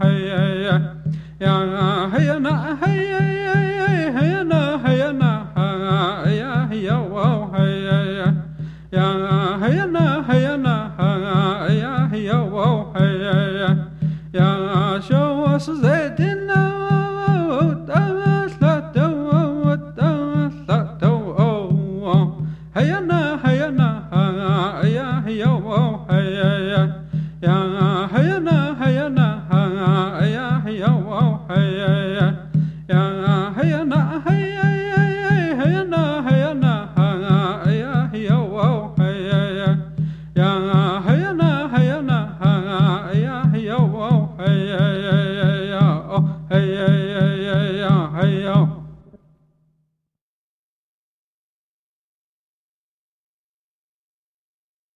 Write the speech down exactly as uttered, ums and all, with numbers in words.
hey hey ya hey na hey hey hey na hey na ya ya wow hey ya hey na hey na ya ya wow hey ya show us that in Hayana, hayana, ya, ya, oh, hey, ya, ya.